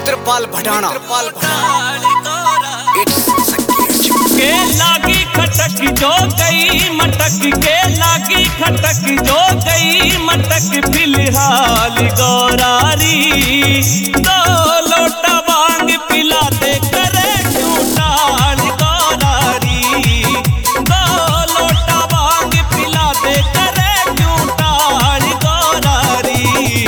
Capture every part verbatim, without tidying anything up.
कृपाल भटाना के लागी खटक जो गई मटक के लागी खटक जो गई मटक फिलहाल गौरारी दो लोटा भांग पिला दे करे क्यों टाल गौरारी दो लोटा भांग पिला दे करे क्यों टाल गौरारी।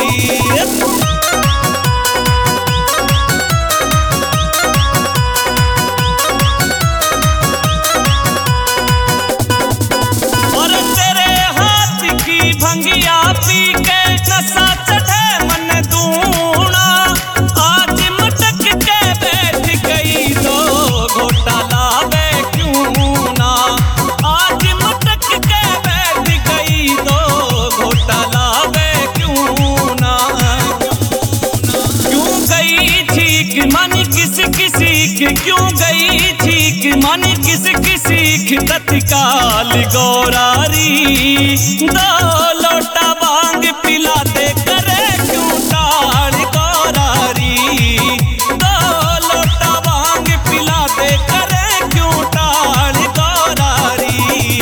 भंगिया पी के नशा चढ़े मन दूना आज मटक के बैठ गई दो घोटा लावे क्यों ना आज मटक के बैठ गई दो घोटा लावे क्यों ना क्यों गई ठीक मन किस किसी की क्यों गई ठीक मन किस किसी की तत्काल गौरारी दो लोटा भांग पिला दे करे क्यों टाल गौरारी दो लोटा भांग पिला दे करे क्यों टाल गौरारी।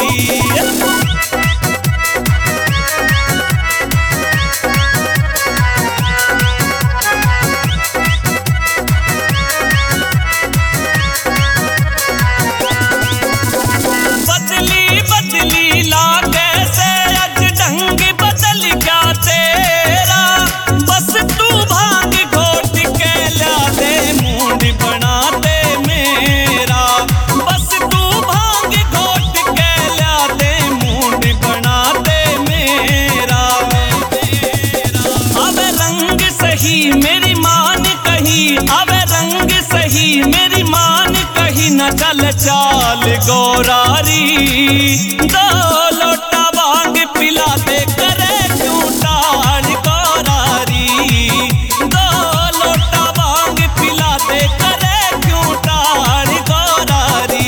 बदली बदली लागे से अज ढंग बदल गया तेरा बस तू भांग घोट के ला दे मूड बना दे मेरा बस तू भांग घोट के ला दे मूड बना दे मेरा। अब रंग सही मेरी मान कही अब रंग सही मेरी मान कही न चल चाल गौरारी दो लोटा भांग पिला दे करे क्यों टाल गौरारी दो लोटा भांग पिला दे करे क्यों टाल गौरारी।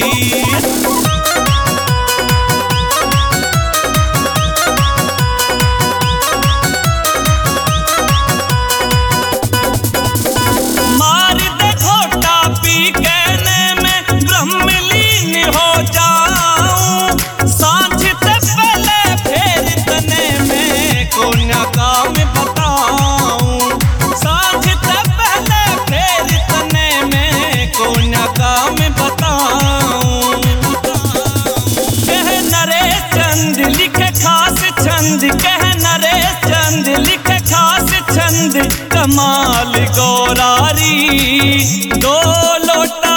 मार दे घोटा पी कहने में ब्रह्मलीन हो जाऊं सांझ से पहले फेर तने में कोन्या काम बताऊं सांझ से पहले फेर तने में कोन्या काम बताऊं। कह नरेश चंद लिखे खास छंद कह नरेश चंद लिखे खास छंद कमाल गौरारी दो लोटा